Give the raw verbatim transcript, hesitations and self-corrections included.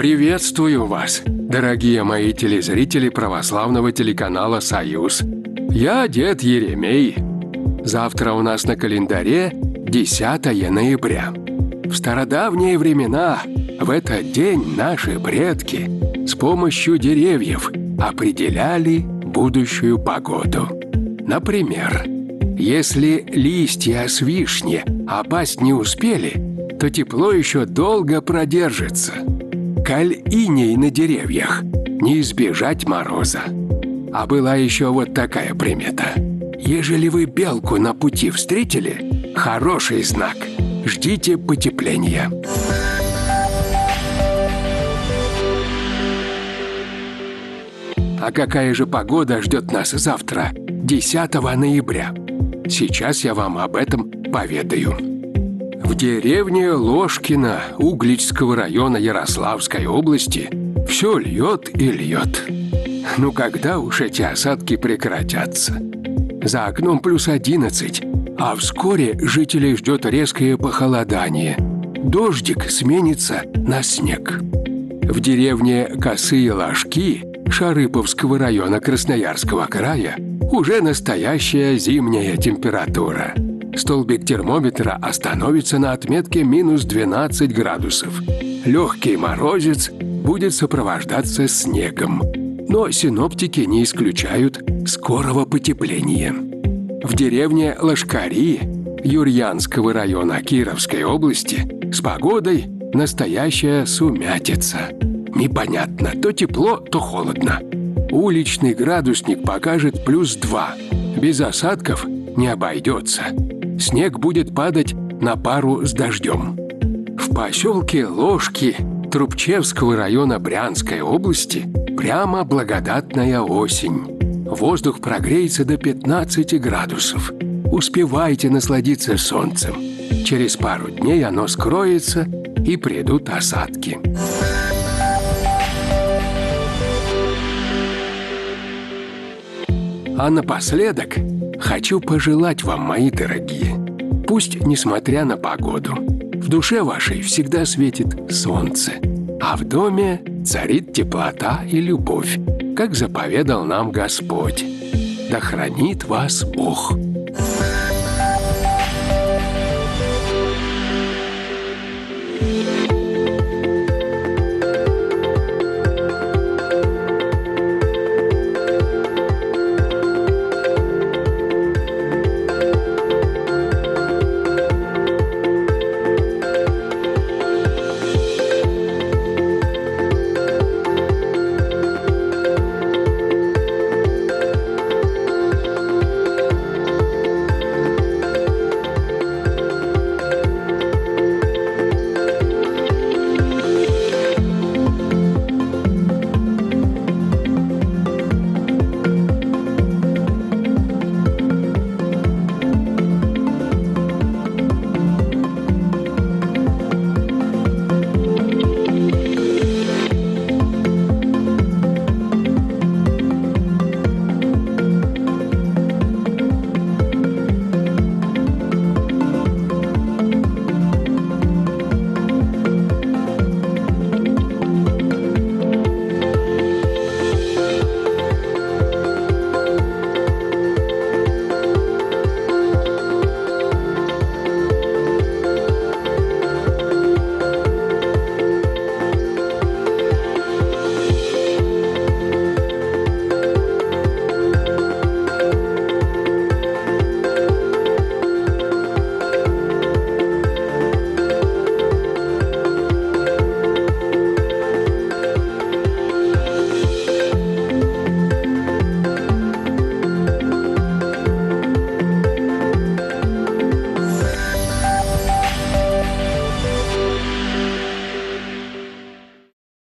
Приветствую вас, дорогие мои телезрители православного телеканала «Союз». Я дед Еремей. Завтра у нас на календаре десятое ноября. В стародавние времена в этот день наши предки с помощью деревьев определяли будущую погоду. Например, если листья с вишни опасть не успели, то тепло еще долго продержится. Коль иней на деревьях, не избежать мороза. А была еще вот такая примета. Ежели вы белку на пути встретили, хороший знак. Ждите потепления. А какая же погода ждет нас завтра, десятого ноября? Сейчас я вам об этом поведаю. В деревне Ложкино Угличского района Ярославской области все льет и льет. Ну когда уж эти осадки прекратятся? За окном плюс одиннадцать, а вскоре жителей ждет резкое похолодание. Дождик сменится на снег. В деревне Косые Ложки Шарыповского района Красноярского края уже настоящая зимняя температура. Столбик термометра остановится на отметке минус двенадцать градусов. Легкий морозец будет сопровождаться снегом. Но синоптики не исключают скорого потепления. В деревне Лошкари Юрьянского района Кировской области с погодой настоящая сумятица. Непонятно, то тепло, то холодно. Уличный градусник покажет плюс два. Без осадков не обойдется. Снег будет падать на пару с дождем. В поселке Ложки Трубчевского района Брянской области прямо благодатная осень. Воздух прогреется до пятнадцати градусов. Успевайте насладиться солнцем. Через пару дней оно скроется, и придут осадки. А напоследок хочу пожелать вам, мои дорогие, пусть, несмотря на погоду, в душе вашей всегда светит солнце, а в доме царит теплота и любовь, как заповедал нам Господь. Да хранит вас Бог!